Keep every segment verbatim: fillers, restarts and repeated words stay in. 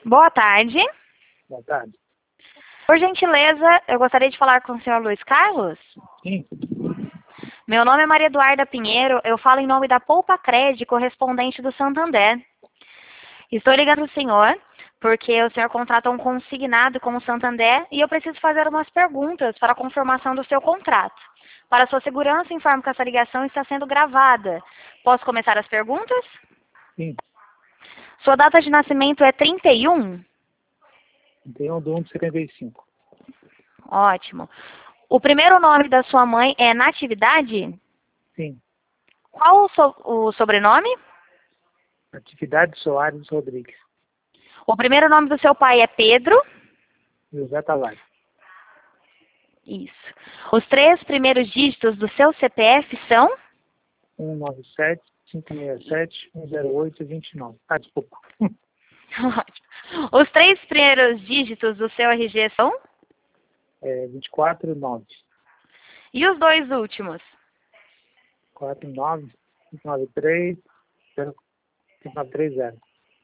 Boa tarde. Boa tarde. Por gentileza, eu gostaria de falar com o senhor Luiz Carlos. Sim. Meu nome é Maria Eduarda Pinheiro, eu falo em nome da Poupa Cred, correspondente do Santander. Estou ligando o senhor porque o senhor contratou um consignado com o Santander e eu preciso fazer umas perguntas para a confirmação do seu contrato. Para sua segurança, informo que essa ligação está sendo gravada. Posso começar as perguntas? Sim. Sua data de nascimento é trinta e um? trinta e um de um de setenta e cinco. Ótimo. O primeiro nome da sua mãe é Natividade? Sim. Qual o, so o sobrenome? Atividade Soares Rodrigues. O primeiro nome do seu pai é Pedro? José Tavares. Isso. Os três primeiros dígitos do seu C P F são? um nove sete, cinco seis sete, um zero oito, dois nove. Ah, desculpa. Ótimo. Os três primeiros dígitos do seu R G são? É vinte e quatro, nove. E os dois últimos? quatro nove, cinco nove três, cinco nove três zero.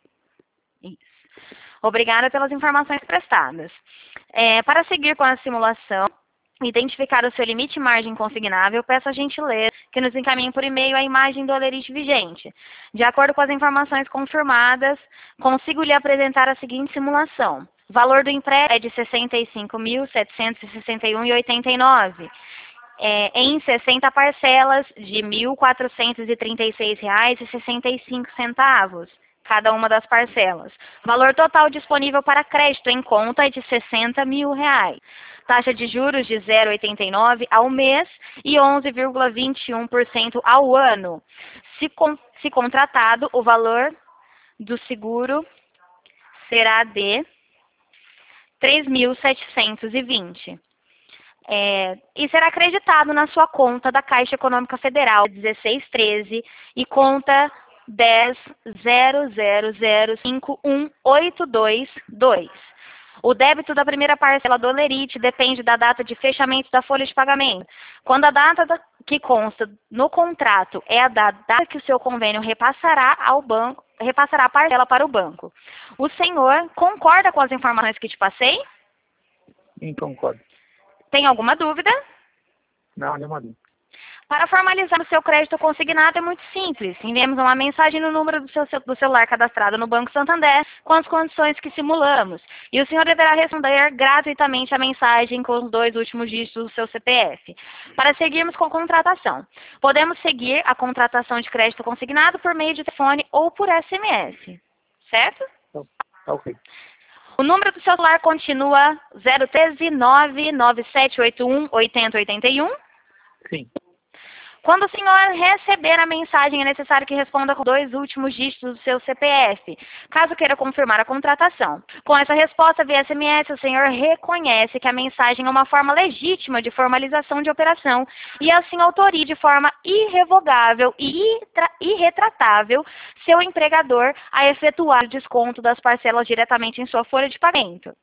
Isso. Obrigada pelas informações prestadas. É, para seguir com a simulação, identificar o seu limite e margem consignável, peço a gentileza que nos encaminhe por e-mail a imagem do holerite vigente. De acordo com as informações confirmadas, consigo lhe apresentar a seguinte simulação. O valor do empréstimo é de sessenta e cinco mil, setecentos e sessenta e um reais e oitenta e nove centavos. É, em sessenta parcelas de mil quatrocentos e trinta e seis reais e sessenta e cinco centavos, cada uma das parcelas. Valor total disponível para crédito em conta é de sessenta mil reais. Taxa de juros de zero vírgula oitenta e nove por cento ao mês e onze vírgula vinte e um por cento ao ano. Se, con se contratado, o valor do seguro será de três mil setecentos e vinte. É, e será acreditado na sua conta da Caixa Econômica Federal dezesseis treze e conta dez zero zero zero cinco um oito dois dois. O débito da primeira parcela do holerite depende da data de fechamento da folha de pagamento. Quando a data da, que consta no contrato é a data que o seu convênio repassará ao banco, repassará a parcela para o banco. O senhor concorda com as informações que te passei? Sim, concordo. Tem alguma dúvida? Não, nenhuma dúvida. Para formalizar o seu crédito consignado é muito simples. Enviamos uma mensagem no número do seu do celular cadastrado no Banco Santander com as condições que simulamos. E o senhor deverá responder gratuitamente a mensagem com os dois últimos dígitos do seu C P F. Para seguirmos com a contratação, podemos seguir a contratação de crédito consignado por meio de telefone ou por S M S. Certo? Tá ok. O número do seu celular continua zero um três, nove nove sete oito um, oito zero oito um? Sim. Quando o senhor receber a mensagem, é necessário que responda com dois últimos dígitos do seu C P F, caso queira confirmar a contratação. Com essa resposta via S M S, o senhor reconhece que a mensagem é uma forma legítima de formalização de operação e assim autorize de forma irrevogável e irretratável seu empregador a efetuar o desconto das parcelas diretamente em sua folha de pagamento.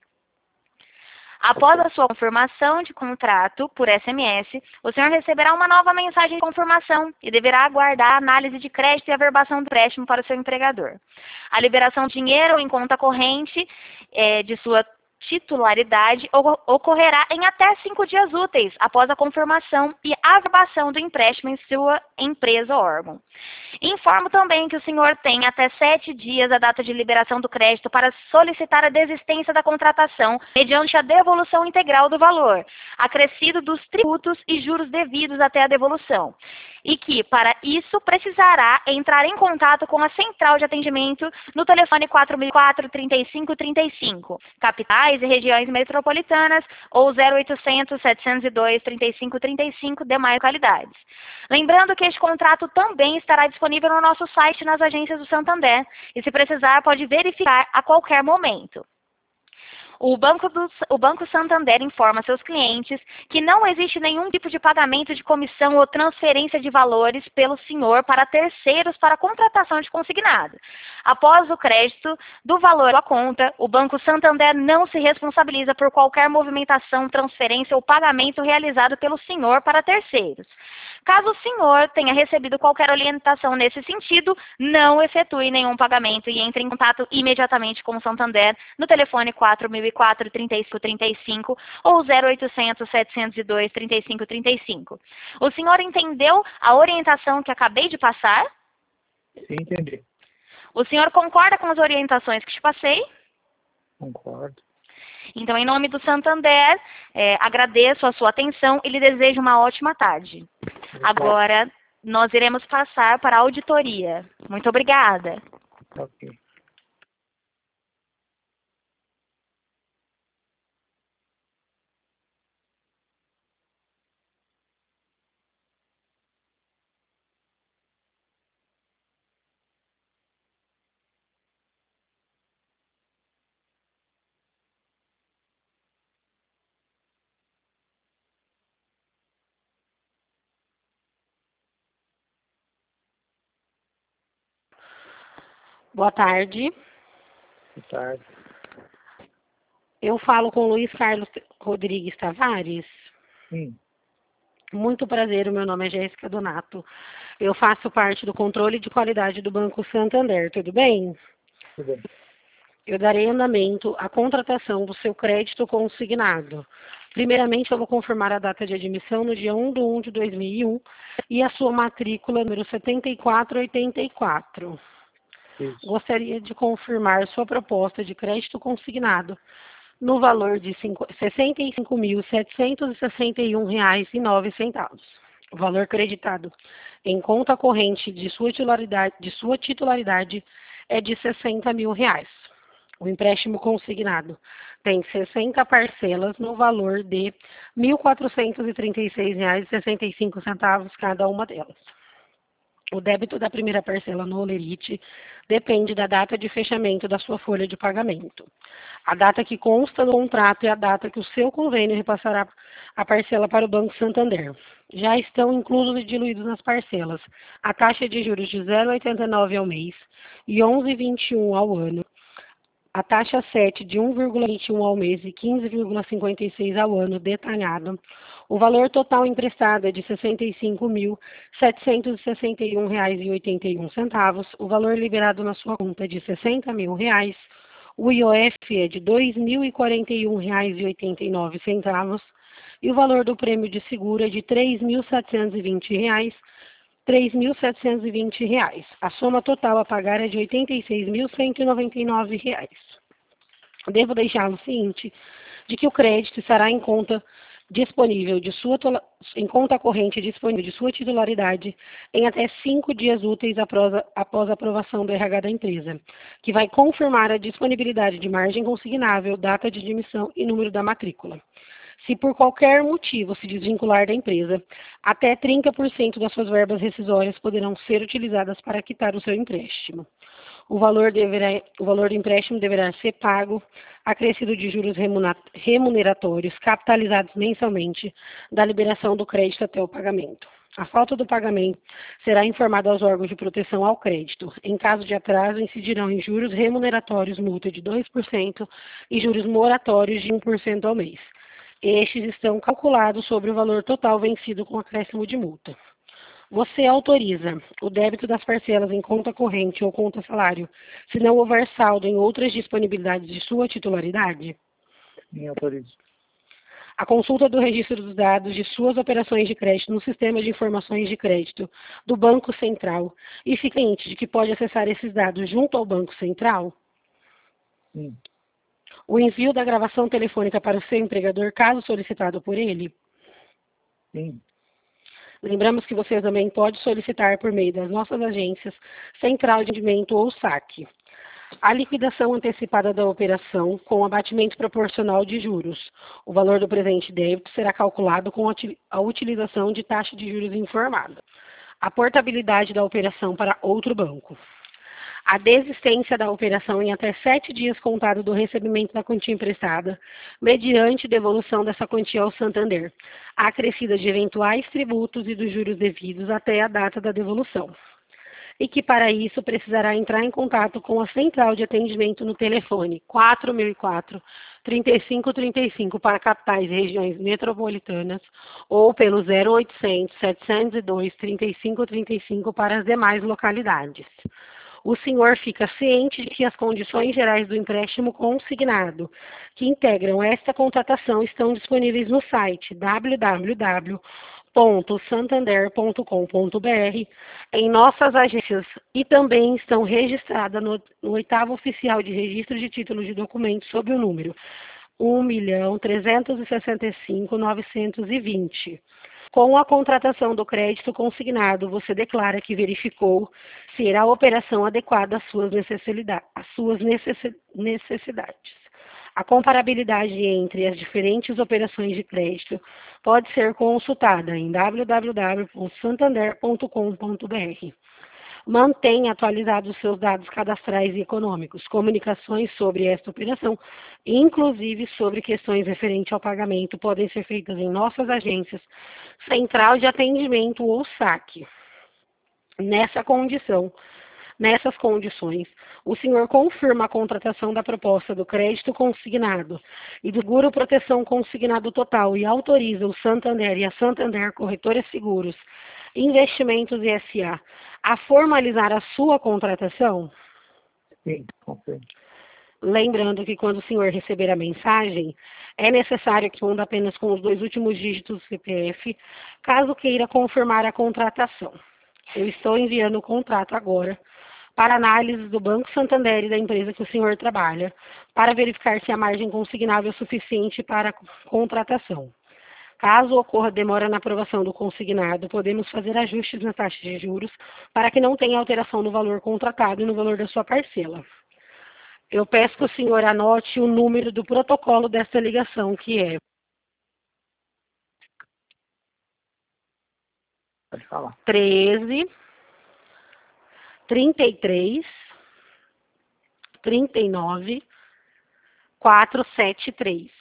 Após a sua confirmação de contrato por S M S, o senhor receberá uma nova mensagem de confirmação e deverá aguardar a análise de crédito e averbação do empréstimo para o seu empregador. A liberação de dinheiro em conta corrente é, de sua titularidade ocorrerá em até cinco dias úteis após a confirmação e averbação do empréstimo em sua empresa ou órgão. Informo também que o senhor tem até sete dias a data de liberação do crédito para solicitar a desistência da contratação mediante a devolução integral do valor, acrescido dos tributos e juros devidos até a devolução. E que, para isso, precisará entrar em contato com a central de atendimento no telefone quatro mil e quatro, trinta e cinco trinta e cinco, capitais e regiões metropolitanas, ou zero oitocentos, setecentos e dois, trinta e cinco trinta e cinco, demais localidades. Lembrando que este contrato também estará disponível no nosso site nas agências do Santander, e se precisar pode verificar a qualquer momento. O Banco, do, o Banco Santander informa seus clientes que não existe nenhum tipo de pagamento de comissão ou transferência de valores pelo senhor para terceiros para contratação de consignado. Após o crédito do valor da conta, o Banco Santander não se responsabiliza por qualquer movimentação, transferência ou pagamento realizado pelo senhor para terceiros. Caso o senhor tenha recebido qualquer orientação nesse sentido, não efetue nenhum pagamento e entre em contato imediatamente com o Santander no telefone quatro mil e quatro, trinta e cinco trinta e cinco ou zero oitocentos, setecentos e dois, trinta e cinco trinta e cinco. O senhor entendeu a orientação que acabei de passar? Sim, entendi. O senhor concorda com as orientações que te passei? Concordo. Então, em nome do Santander, é, agradeço a sua atenção e lhe desejo uma ótima tarde. Agora, nós iremos passar para a auditoria. Muito obrigada. Ok. Boa tarde. Boa tarde. Eu falo com Luiz Carlos Rodrigues Tavares. Sim. Muito prazer, o meu nome é Jéssica Donato. Eu faço parte do controle de qualidade do Banco Santander, tudo bem? Tudo bem. Eu darei andamento à contratação do seu crédito consignado. Primeiramente, eu vou confirmar a data de admissão no dia um de um de dois mil e um e a sua matrícula número setenta e quatro oitenta e quatro. Isso. Gostaria de confirmar sua proposta de crédito consignado no valor de sessenta e cinco mil, setecentos e sessenta e um reais e nove centavos. O valor creditado em conta corrente de sua titularidade, de sua titularidade é de sessenta mil reais. O empréstimo consignado tem sessenta parcelas no valor de mil quatrocentos e trinta e seis reais e sessenta e cinco centavos cada uma delas. O débito da primeira parcela no Olerite depende da data de fechamento da sua folha de pagamento. A data que consta no contrato é a data que o seu convênio repassará a parcela para o Banco Santander. Já estão inclusos e diluídos nas parcelas a taxa de juros de zero vírgula oitenta e nove ao mês e onze vírgula vinte e um ao ano, a taxa sete de um vírgula vinte e um ao mês e quinze vírgula cinquenta e seis ao ano detalhado. O valor total emprestado é de sessenta e cinco mil, setecentos e sessenta e um reais e oitenta e um centavos. O valor liberado na sua conta é de sessenta mil reais. O I O F é de dois mil e quarenta e um reais e oitenta e nove centavos. E o valor do prêmio de seguro é de três mil setecentos e vinte reais. três mil setecentos e vinte reais. A soma total a pagar é de oitenta e seis mil cento e noventa e nove reais. Devo deixá-lo ciente de que o crédito estará em conta disponível de sua em conta corrente disponível de sua titularidade em até cinco dias úteis após a, após a aprovação do R H da empresa, que vai confirmar a disponibilidade de margem consignável, data de admissão e número da matrícula. Se por qualquer motivo se desvincular da empresa, até trinta por cento das suas verbas rescisórias poderão ser utilizadas para quitar o seu empréstimo. O valor, deverá, o valor do empréstimo deverá ser pago, acrescido de juros remuneratórios, capitalizados mensalmente, da liberação do crédito até o pagamento. A falta do pagamento será informada aos órgãos de proteção ao crédito. Em caso de atraso, incidirão em juros remuneratórios multa de dois por cento e juros moratórios de um por cento ao mês. Estes estão calculados sobre o valor total vencido com acréscimo de multa. Você autoriza o débito das parcelas em conta corrente ou conta salário, se não houver saldo em outras disponibilidades de sua titularidade? Sim, autorizo. A consulta do registro dos dados de suas operações de crédito no sistema de informações de crédito do Banco Central e fique ciente de que pode acessar esses dados junto ao Banco Central? Sim. O envio da gravação telefônica para o seu empregador, caso solicitado por ele? Sim. Lembramos que você também pode solicitar por meio das nossas agências, Central de Atendimento ou saque, a liquidação antecipada da operação com abatimento proporcional de juros. O valor do presente débito será calculado com a utilização de taxa de juros informada. A portabilidade da operação para outro banco. a desistência da operação em até sete dias contado do recebimento da quantia emprestada, mediante devolução dessa quantia ao Santander, acrescida de eventuais tributos e dos juros devidos até a data da devolução. E que para isso precisará entrar em contato com a central de atendimento no telefone quatro mil e quatro, trinta e cinco trinta e cinco para capitais e regiões metropolitanas ou pelo zero oitocentos, setecentos e dois, trinta e cinco trinta e cinco para as demais localidades. O senhor fica ciente de que as condições gerais do empréstimo consignado que integram esta contratação estão disponíveis no site w w w ponto santander ponto com ponto b r, em nossas agências e também estão registradas no, no oitavo oficial de registro de títulos de documentos sob o número um milhão trezentos e sessenta e cinco mil novecentos e vinte. Com a contratação do crédito consignado, você declara que verificou se a operação adequada às suas necessidades. Às suas necessidades. A comparabilidade entre as diferentes operações de crédito pode ser consultada em w w w ponto santander ponto com ponto b r. Mantenha atualizados os seus dados cadastrais e econômicos, comunicações sobre esta operação, inclusive sobre questões referentes ao pagamento, podem ser feitas em nossas agências, central de atendimento ou saque. Nessa condição, Nessas condições, o senhor confirma a contratação da proposta do crédito consignado e do seguro proteção consignado total e autoriza o Santander e a Santander Corretora Seguros, Investimentos e S A a formalizar a sua contratação? Sim, confirmo. Lembrando que quando o senhor receber a mensagem, é necessário que responda apenas com os dois últimos dígitos do C P F, caso queira confirmar a contratação. Eu estou enviando o contrato agora para análise do Banco Santander e da empresa que o senhor trabalha, para verificar se a margem consignável é suficiente para a contratação. Caso ocorra demora na aprovação do consignado, podemos fazer ajustes na taxa de juros para que não tenha alteração no valor contratado e no valor da sua parcela. Eu peço que o senhor anote o número do protocolo desta ligação, que é Pode falar. treze, trinta e três, trinta e nove, quatrocentos e setenta e três.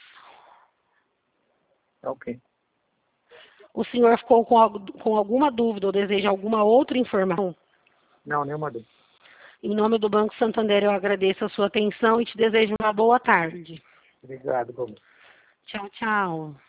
Ok. O senhor ficou com, com alguma dúvida ou deseja alguma outra informação? Não, nenhuma dúvida. Em nome do Banco Santander, eu agradeço a sua atenção e te desejo uma boa tarde. Obrigado, Gomes. Tchau, tchau.